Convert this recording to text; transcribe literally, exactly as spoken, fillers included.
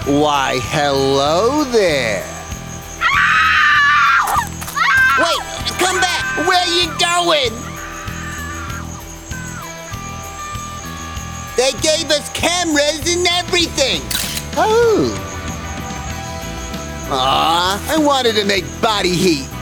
Why, hello there. Wait, come back. Where you going? They gave us cameras and everything. Oh. Aw, I wanted to make body heat.